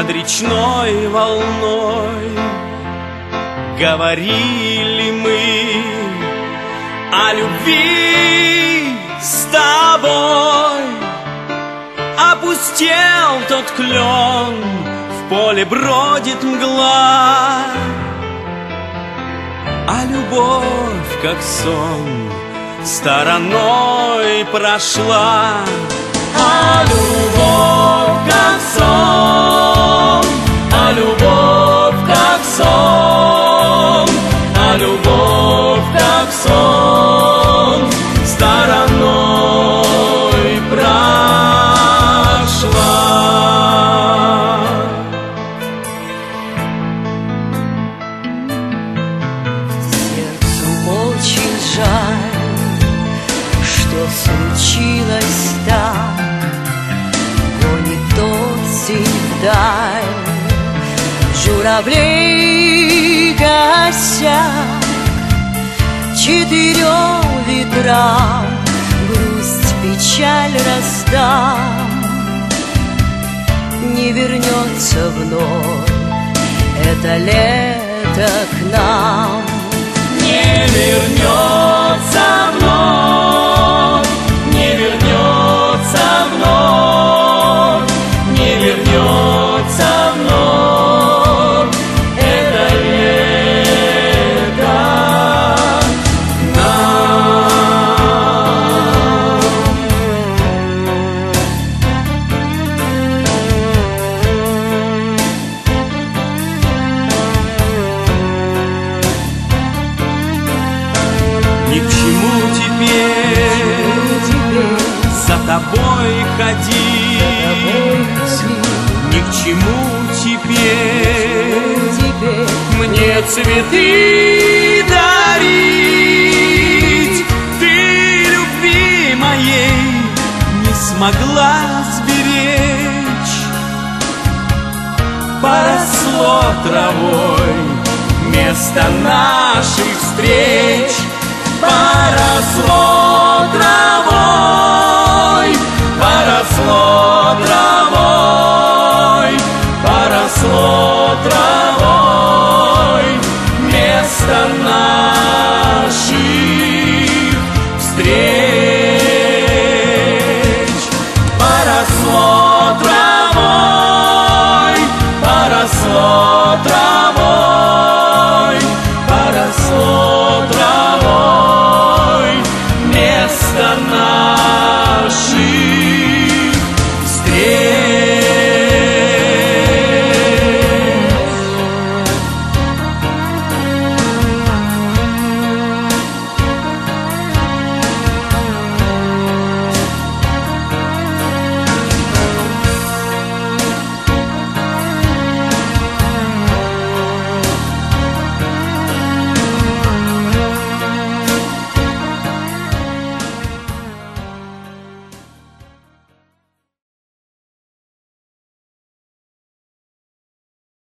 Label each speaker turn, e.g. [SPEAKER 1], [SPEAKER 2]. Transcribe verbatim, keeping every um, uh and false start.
[SPEAKER 1] над речной волной. Говорили мы о любви с тобой. Опустел тот клен, в поле бродит мгла, а любовь, как сон, стороной прошла. А любовь, как сон, а любовь, как сон, а любовь, как сон, стороной прошла.
[SPEAKER 2] Сердцу очень жаль, что случилось так. Гонит осень вдаль, журавлей косяк, четырем ветрам грусть, печаль раздам. Не вернется вновь это лето к нам.
[SPEAKER 1] Не вернется вновь, не вернется вновь, не вернется вновь это лето нам. Ни к чему теперь за тобой ходить, ни к чему теперь мне цветы дарить. Ты любви моей не смогла сберечь, поросло травой место наших встреч. Поросло травой